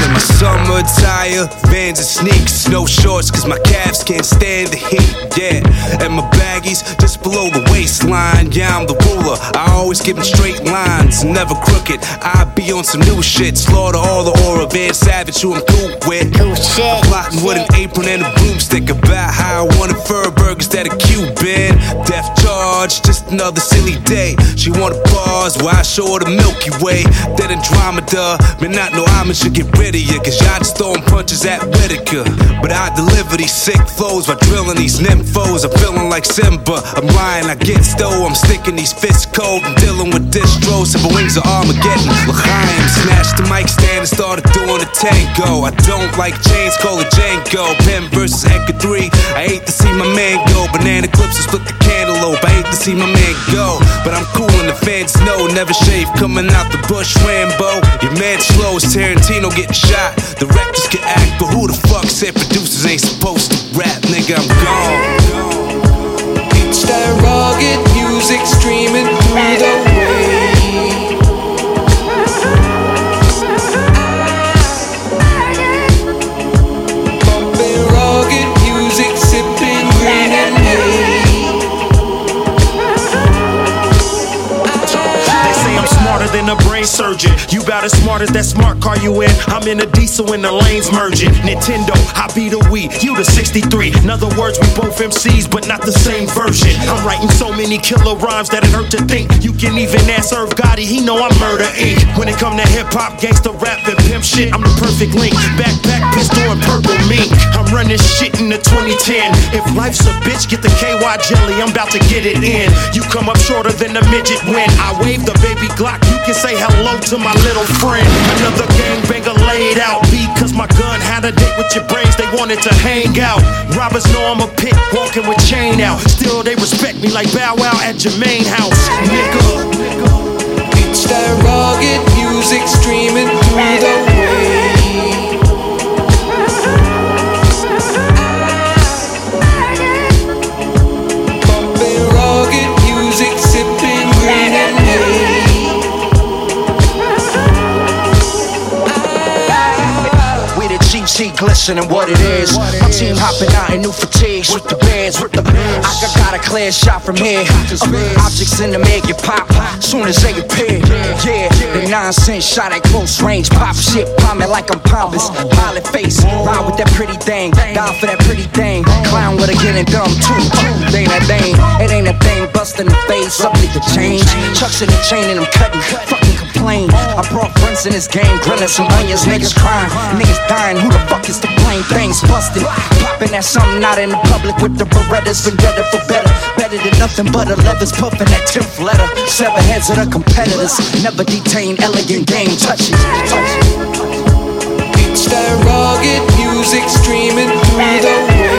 In my summer attire, Vans and sneaks, no shorts cause my calves can't stand the heat, yeah. And my baggies just below the waistline, yeah, I'm the ruler. I always give them straight lines, never crooked. I be on some new shit, slaughter all the aura, Van Savage who I'm cool with. Cool shit. Plotting with an apron and a broomstick about how I wanted fur burgers that are Cuban. Death charge, just another silly day. She wanted bars while I show her the Milky Way. That Andromeda, man, not no I'ma should get rid of ya, cause y'all just throwing punches at Whitaker. But I deliver these sick flows by drilling these nymphos. I'm feeling like Simba, I'm lying, I get stole. I'm sticking these fists cold and dealing with distros. Seven wings of Armageddon, L'chaim. Snatched the mic stand and started doing a tango. I don't like chains, call it Django. Pen versus Edgar 3, I hate to see my man go. Banana clips and split the cantaloupe, I hate to see my man go. But I'm cool and the fans know, never shave coming out the bush, Rambo. Your man slow as Tarantino getting shot. Directors can act, but who the fuck said producers ain't supposed to rap? Nigga, I'm gone. It's that rugged music streaming through the waves. Bumping rugged music, sipping green and hay. They say I'm smarter than a brain surgeon. You about as smart as that smart car you in. I'm in a diesel when the lanes merging. Nintendo, I be the Wii, you the 63. In other words, we both MCs, but not the same version. I'm writing so many killer rhymes that it hurt to think. You can even ask Irv Gotti, he know I'm Murder Inc. When it come to hip-hop, gangsta rap, and pimp shit, I'm the perfect link. Backpack, pistol, and purple mink. I'm running shit in the 2010. If life's a bitch, get the KY jelly, I'm about to get it in. You come up shorter than a midget when I wave the baby Glock, you can say hello to my little friend. Another gangbanger laid out. Because my gun had a date with your brains, they wanted to hang out. Robbers know I'm a pit, walking with chain out. Still they respect me like Bow Wow at Jermaine House, nigga. It's that rugged music streaming through the waves. Bumping rugged music, sipping green and hay. Cheap glistening what it is. My team hopping out in new fatigues with the bands, with the I got a clear shot from here. Objects in the make it pop soon as they appear. Yeah, the nonsense shot at close range. Pop shit, palm it like I'm pompous. Pilot face, ride with that pretty thing. Die for that pretty thing. Clown with a getting dumb too. They ain't that thing, it ain't a thing. Bustin' the face, up need the change. Chucks in the chain and I'm cutting. Fucking complain. I brought friends in this game, grilling some onions. Niggas crying, niggas dying. Who the fuck is to blame? Things busted. Popping at something out in the public with the Berettas. Vendetta for better. Better than nothing but a leathers puffing that 10th letter. Seven heads of the competitors. Never detain elegant game touches. It's that rugged music streaming through the waves.